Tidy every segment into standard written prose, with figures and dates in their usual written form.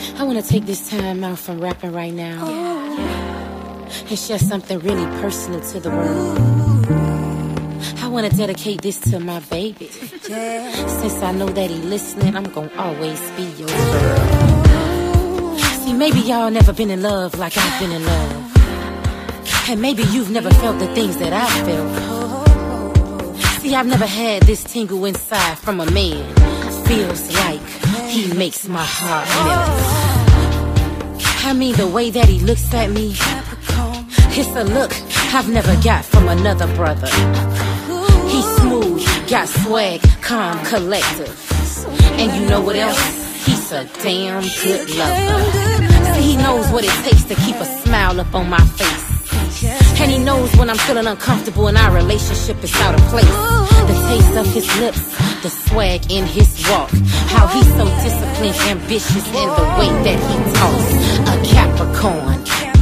I wanna take this time out from rapping right now and share something really personal to the world. I wanna dedicate this to my baby. Since I know that he listening, I'm gonna always be your girl. See, maybe y'all never been in love like I've been in love. And maybe you've never felt the things that I felt. See, I've never had this tingle inside from a man. Feels like he makes my heart melt. I mean, the way that he looks at me, it's a look I've never got from another brother. He's smooth, got swag, calm, collective. And you know what else? He's a damn good lover. See, he knows what it takes to keep a smile up on my face. And he knows when I'm feeling uncomfortable and our relationship is out of place. The taste of his lips, the swag in his walk, how he's so disciplined, ambitious in the way that he talks. A Capricorn,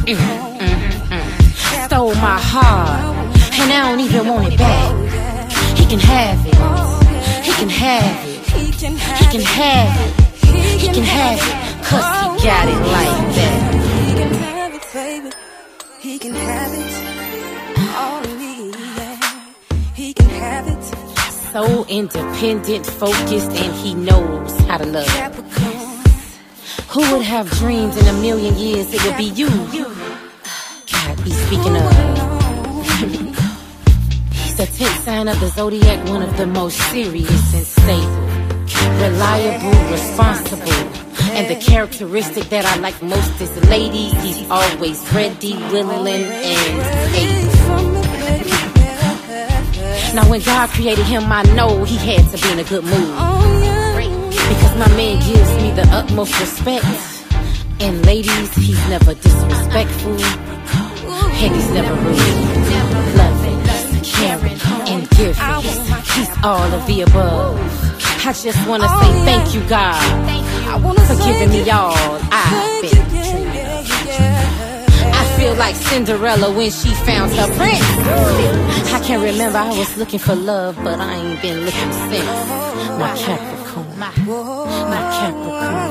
stole my heart, and I don't even want it back. He can have it, he can have it, he can have it, he can have it, 'cause he got it like that. He can have it, baby. He can have it, all of me, yeah. He can have it. So independent, focused, and he knows how to love. Who would have dreamed in a million years it would be you? God be speaking of. He's the 10th sign of the zodiac, one of the most serious and stable, reliable, responsible. And the characteristic that I like most is ladies. He's always ready, willing, and able. Now when God created him, I know he had to be in a good mood, because my man gives me the utmost respect. And ladies, he's never disrespectful, and he's never rude. Loving, caring, and giving. He's all of the above. I just wanna say thank you, God, for giving me all I've been dreaming of. I feel like Cinderella when she found her prince. I can't remember, I was looking for love, but I ain't been looking since. My Capricorn, my Capricorn.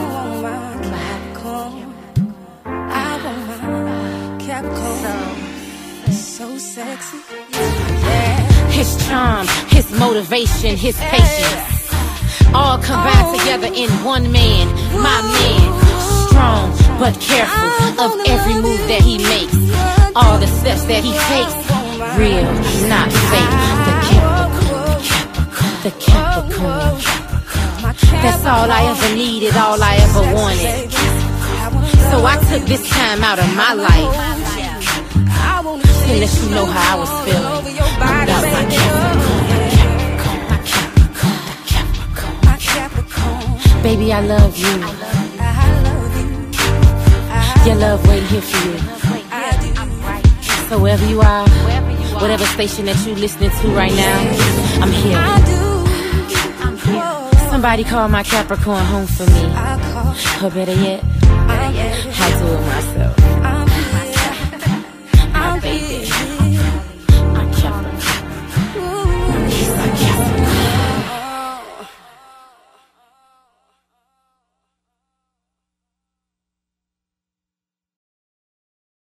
I want my Capricorn. So sexy. His charm, his motivation, his patience, all combined together in one man, my man. Strong but careful of every move that he makes, all the steps that he takes, real, not fake. The Capricorn, the Capricorn. That's all I ever needed, all I ever wanted. So I took this time out of my life to let you know how I was feeling about my Capricorn. Baby, I love you. Your love waiting here for you. So wherever you are, whatever station that you're listening to right now, I'm here. Somebody call my Capricorn home for me. Or better yet, I do it myself.